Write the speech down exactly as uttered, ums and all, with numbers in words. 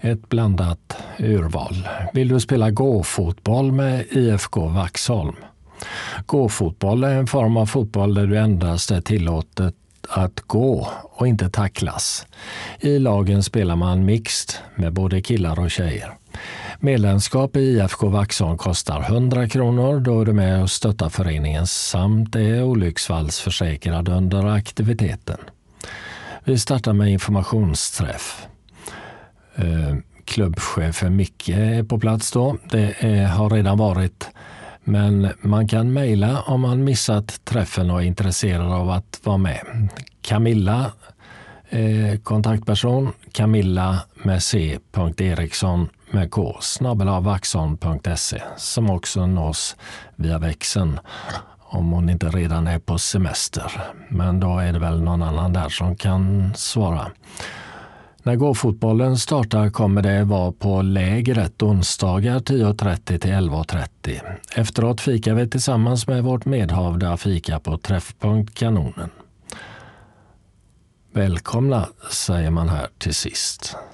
ett blandat urval. Vill du spela gå-fotboll med I F K Vaxholm? Gå-fotboll är en form av fotboll där du endast är tillåtet att gå och inte tacklas. I lagen spelar man mixed med både killar och tjejer. Medlemskap i I F K Vaxholm kostar hundra kronor, då är du med och stöttar föreningen samt är olycksfallsförsäkrad under aktiviteten. Vi startar med informationsträff. Eh, klubbchefen Micke är på plats då. Det är, har redan varit, men man kan mejla om man missat träffen och är intresserad av att vara med. Camilla, eh, kontaktperson, Camilla med c. Eriksson med k snabel-a vaxholm punkt se, som också nås via växeln om hon inte redan är på semester. Men då är det väl någon annan där som kan svara. När gåfotbollen startar kommer det vara på lägret onsdagar tio trettio till elva trettio. Efteråt fikar vi tillsammans med vårt medhavda fika på Träffpunkt Kanonen. Välkomna, säger man här till sist.